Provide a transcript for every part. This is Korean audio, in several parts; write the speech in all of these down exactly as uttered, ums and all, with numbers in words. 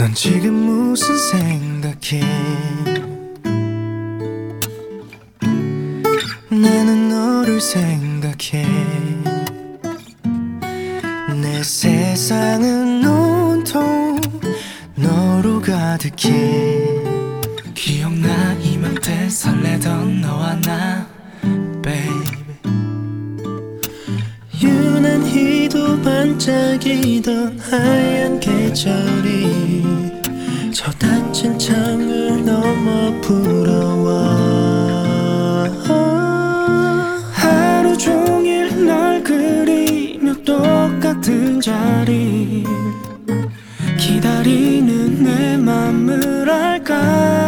넌 지금 무슨 생각해? 나는 너를 생각해. 내 세상은 온통 너로 가득해. 기억나 이맘때 설레던 너와 나 baby. 유난히도 반짝이던 하얀 계절이 저 닫힌 창을 넘어 불어와. 하루 종일 널 그리며 똑같은 자리 기다리는 내 맘을 알까.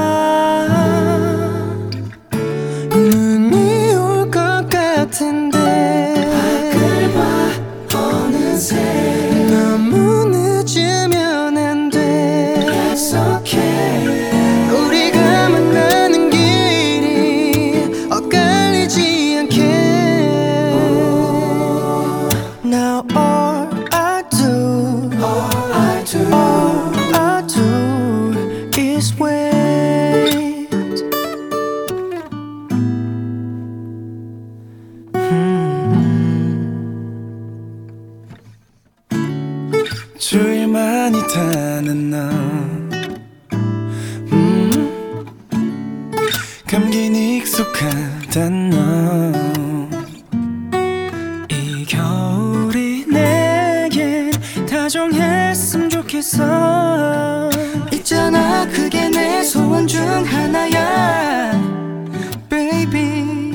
눈이 올 것 같은데 밖을 봐 어느새 너무 늦으면 안 돼. 약속해 우리가 만나는 길이 엇갈리지 않게. Now all I do, all I do, all I do is wait. 음. 주위 많이 타는 너, 음. 감긴 익숙하단 너. 이 겨울이 내겐 다정했으면 좋겠어. 있잖아 그게 내 소원 중 하나야 baby.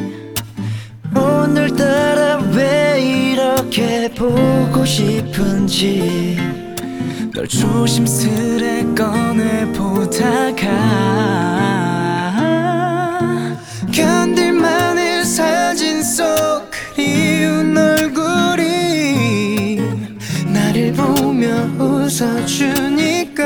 오늘따라 왜 이렇게 보고 싶은지 널 조심스레 꺼내보다가 견딜만해. 사진 속 그리운 얼굴이 나를 보며 웃어주니까.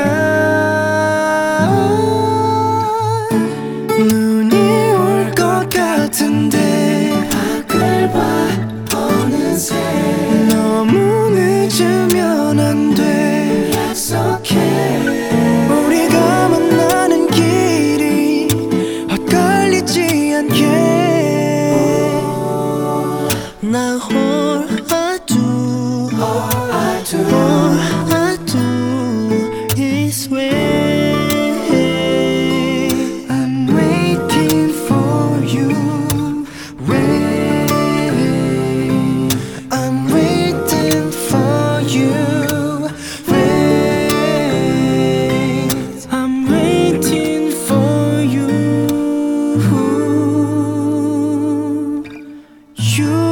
눈이 올 것 같은데 밖을 봐 어느새 너무 늦으면 안 돼. 약속해 우리가 만나는 길이 엇갈리지 않게. Now all I do, all I do, all I do is wait. I'm waiting for you. Wait, I'm waiting for you. Wait, I'm waiting for you. You.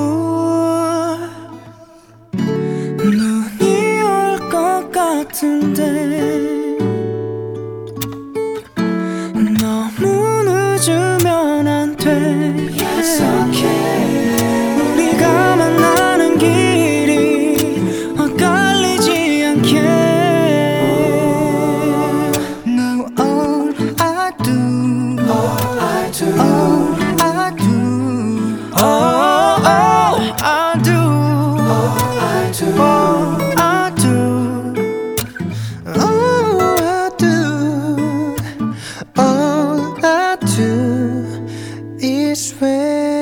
눈이 올 것 같은데 너무 늦으면 안 돼. 약속해 우리가 만나는 길이 엇갈리지 않게. Now all I do, all I do, all I do, all I do, all I do, all I do, all I do, all I do is wait.